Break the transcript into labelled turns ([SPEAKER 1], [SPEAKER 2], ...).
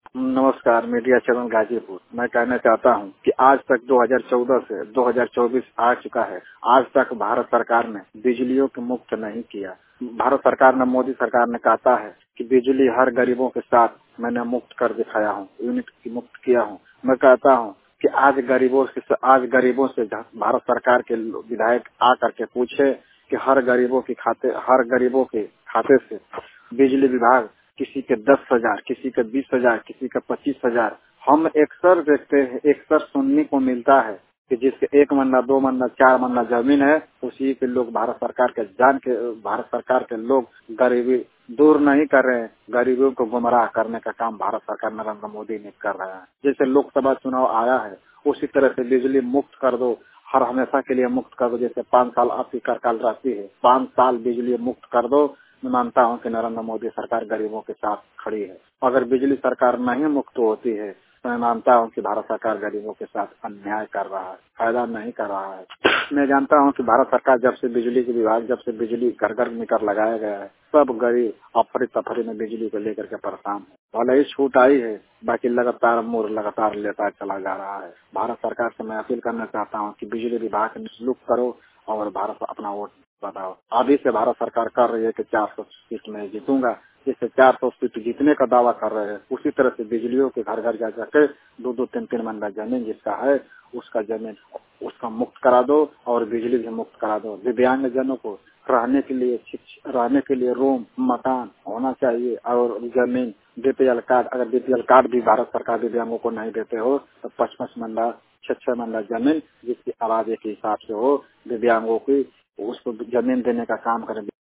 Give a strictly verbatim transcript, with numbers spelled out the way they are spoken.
[SPEAKER 1] नमस्कार, media channel Ghazipur. मैं कहना चाहता हूं कि आज तक दो हज़ार चौदह से दो हज़ार चौबीस आ चुका है। आज तक भारत सरकार ने बिजलियों को मुक्त नहीं किया। भारत सरकार ने, मोदी सरकार ने कहता है कि बिजली हर गरीबों के साथ मैंने मुक्त कर दिखाया हूं, यूनिट की मुक्त किया हूं। मैं कहता हूं कि आज गरीबों से आज गरीबों से भारत सरकार के विधायक आ करके पूछे कि हर गरीबों के खाते हर गरीबों के खाते से बिजली विभाग किसी के दस हजार, किसी के बीस हजार, किसी के पच्चीस हजार, हम अक्सर देखते हैं, अक्सर सुनने को मिलता है कि जिसके एक मन्ना, दो मन्ना, चार मन्ना जमीन है, उसी के लोग भारत सरकार के जान के भारत सरकार के लोग गरीबी दूर नहीं कर रहे हैं, गरीबों को गुमराह करने का काम भारत सरकार नरेंद्र मोदी ने कर रहा है। जैसे लोकसभा चुनाव आया है, उसी तरह से बिजली मुक्त कर दो, हर हमेशा के लिए मुक्त कर दो। जैसे पाँच साल आपकी कार्यकाल रहती है, पाँच साल बिजली मुक्त कर दो। मैं मानता हूं कि नरेंद्र मोदी सरकार गरीबों के साथ खड़ी है। अगर बिजली सरकार नहीं मुक्त होती है तो मैं मानता हूं कि भारत सरकार गरीबों के साथ अन्याय कर रहा है, फायदा नहीं कर रहा है। मैं जानता हूं कि भारत सरकार जब से बिजली के विभाग जब से बिजली घर घर मीटर लगाया गया है, सब गरीब अफरी तफरी में बिजली को लेकर के परेशान है। भले ही छूट आई है, बाकी लगातार मोर लगातार लेता चला जा रहा है। भारत सरकार से मैं अपील करना चाहता हूँ कि बिजली विभाग निःशुल्क करो और भारत अपना वोट बताओ। अभी से भारत सरकार कर रही है कि चार सौ सीट में जीतूंगा, जिससे चार सौ सीट जीतने का दावा कर रहे हैं, उसी तरह से बिजलियों के घर घर जा जाके दो दो तीन तीन महीना जमीन जिसका है उसका जमीन उसका मुक्त करा दो और बिजली भी मुक्त करा दो। दिव्यांग जनों को रहने के लिए रहने के लिए रूम, मकान होना चाहिए और जमीन, बीपीएल कार्ड, अगर बीपीएल कार्ड भी भारत सरकार दिव्यांगों को नहीं देते हो तो पच पच महीना छह छह महीना जमीन जिसकी आबादी के हिसाब से हो दिव्यांगों की, उसको जमीन देने का काम करें।